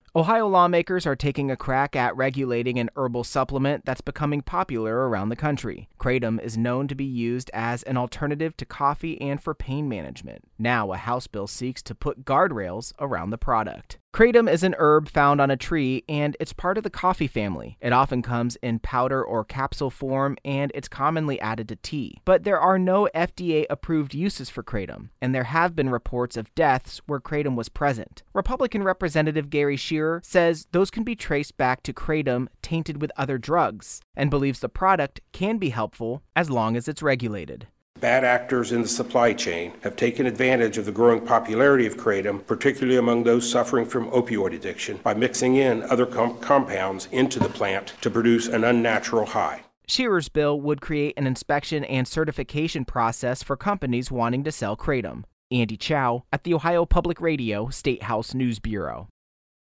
Ohio lawmakers are taking a crack at regulating an herbal supplement that's becoming popular around the country. Kratom is known to be used as an alternative to coffee and for pain management. Now, a House bill seeks to put guardrails around the product. Kratom is an herb found on a tree, and it's part of the coffee family. It often comes in powder or capsule form, and it's commonly added to tea. But there are no FDA-approved uses for kratom, and there have been reports of deaths where kratom was present. Republican Representative Gary Shearer says those can be traced back to kratom tainted with other drugs, and believes the product can be helpful as long as it's regulated. Bad actors in the supply chain have taken advantage of the growing popularity of kratom, particularly among those suffering from opioid addiction, by mixing in other compounds into the plant to produce an unnatural high. Shearer's bill would create an inspection and certification process for companies wanting to sell kratom. Andy Chow at the Ohio Public Radio State House News Bureau.